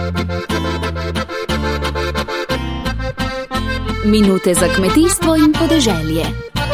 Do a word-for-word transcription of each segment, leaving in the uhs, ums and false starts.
Minute za kmetijstvo in podeželje.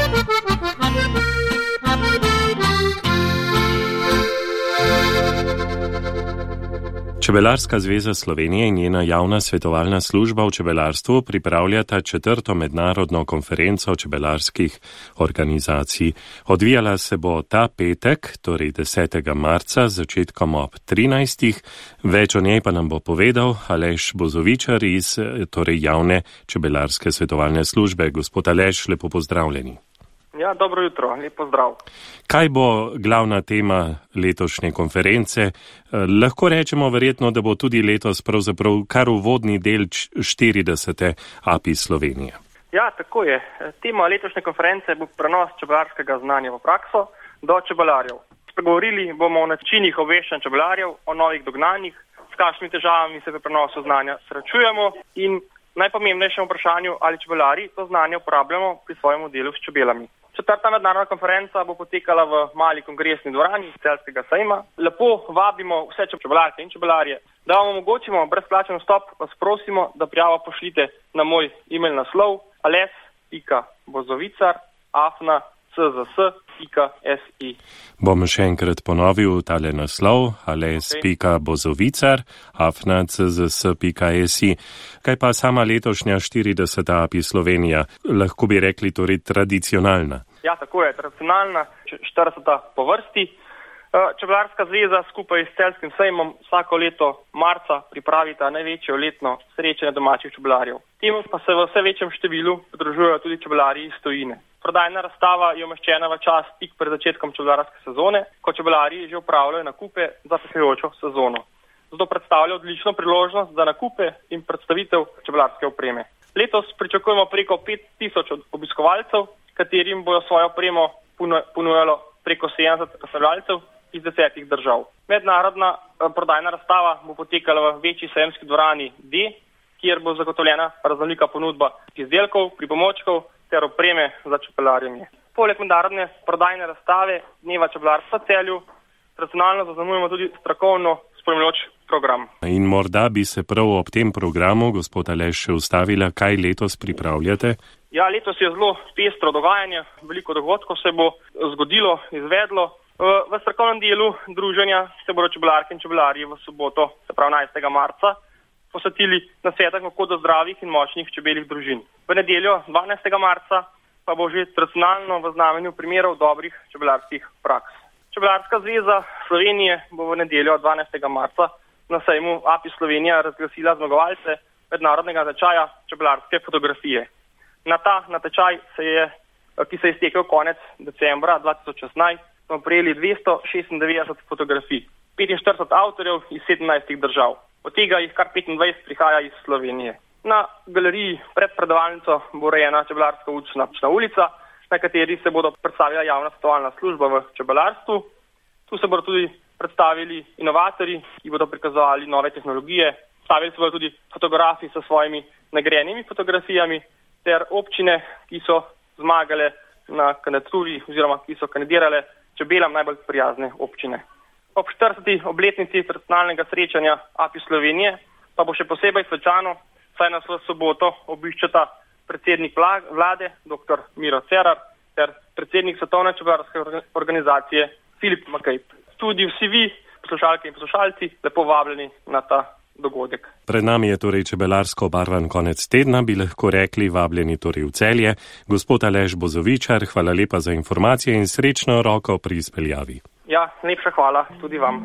Čebelarska zveza Slovenije in njena javna svetovalna služba v čebelarstvu pripravljata četrto mednarodno konferenco čebelarskih organizacij. Odvijala se bo ta petek, torej desetega marca, začetkom ob trinajstih. Več o njej pa nam bo povedal Aleš Bozovičar iz torej javne čebelarske svetovalne službe. Gospod Aleš, lepo pozdravljeni. Ja, dobro jutro, lep pozdrav. Kaj bo glavna tema letošnje konference? Lahko rečemo verjetno, da bo tudi letos pravzaprav kar uvodni del štiridesete A P I Slovenije. Ja, tako je. Tema letošnje konference bo prenos čebelarskega znanja v prakso do čebelarjev. Spregovorili bomo o načinih obveščanja čebelarjev, o novih dognanjih, s kakšnimi težavami se pri prenosu znanja srečujemo in najpomembnejšem vprašanju, ali čebelari to znanje uporabljamo pri svojem delu s čebelami. Četrta mednarodna konferenca bo potekala v mali kongresni dvorani Celjskega sejma. Lepo vabimo vse čebelarke in čebelarje, da vam omogočimo brezplačen vstop, vas prosimo, da prijavo pošljite na moj e-mail naslov ales pika bozovicar afna c z s pika s i. Bom še enkrat ponovil tale naslov ales pika bozovicar afna c z s pika s i. Kaj pa sama letošnja štirideseta A P I Slovenija? Lahko bi rekli torej tradicionalna. Ja, tako je, tradicionalna, štirideseta po vrsti. Čebelarska zveza skupaj s Celjskim sejmom vsako leto marca pripravita največjo letno srečanje domačih čebelarjev. Temu pa se v vse večjem številu pridružujejo tudi čebelarji iz tujine. Prodajna razstava je umeščena v čas tik pred začetkom čebelarske sezone, ko čebelarji že upravljajo nakupe za prihajajočo sezono. Zato predstavlja odlično priložnost za nakupe in predstavitev čebelarske opreme. Letos pričakujemo preko pet tisoč obiskovalcev, katerim bojo svojo opremo ponujalo preko sedemdeset razstavljalcev iz desetih držav. Mednarodna prodajna razstava bo potekala v večji sejemski dvorani D, kjer bo zagotovljena raznolika ponudba izdelkov, pripomočkov ter opreme za čebelarjenje. Poleg mednarodne prodajne razstave Dneva čebelarstva v Celju tradicionalno zaznamujemo tudi strokovno spremljajoč program. In morda bi se prav ob tem programu, gospod Aleš, še ustavila, kaj letos pripravljate? Ja, letos je zelo pestro dogajanje, veliko dogodkov se bo zgodilo, izvedlo. V strokovnem delu druženja se bodo čebelarke in čebelarji v soboto, se pravi enajstega marca, posvetili nasvetom, kako do zdravih in močnih čebeljih družin. V nedeljo dvanajstega marca pa bo že tradicionalno v znamenju primerov dobrih čebelarskih praks. Čebelarska zveza Slovenije bo v nedeljo dvanajstega marca na sejmu A P I Slovenija razglasila zmagovalce mednarodnega natečaja čebelarske fotografije. Na ta natečaj, se je, ki se je iztekel konec decembra dva tisoč šestnajst, smo prejeli dvesto šestindevetdeset fotografij, petinštirideset avtorjev iz sedemnajstih držav. Od tega jih kar petindvajset prihaja iz Slovenije. Na galeriji pred predavalnico bo urejena čebelarska učna ulica, na kateri se bodo predstavila javna svetovalna služba v čebelarstvu. Tu se bodo tudi predstavili inovatorji, ki bodo prikazovali nove tehnologije. Stavili se bodo tudi fotografi s svojimi nagrajenimi fotografijami ter občine, ki so zmagale na kandidaturi oziroma ki so kandidirale čebelam najbolj prijazne občine. Ob štirideseti obletnici tradicionalnega srečanja A P I Slovenije pa bo še posebej svečano, saj nas v soboto obiščeta predsednik vlade, dr. Miro Cerar, ter predsednik Svetovne čebelarske organizacije Filip Makejp. Tudi vsi vi, poslušalke in poslušalci, lepo vabljeni na ta dogodek. Pred nami je torej čebelarsko obarvan konec tedna, bi lahko rekli, vabljeni torej v Celje. Gospod Aleš Bozovičar, hvala lepa za informacije in srečno roko pri izpeljavi. Ja, lepša hvala tudi vam.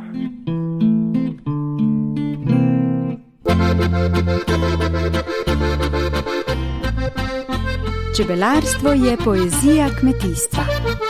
Čebelarstvo je poezija kmetijstva.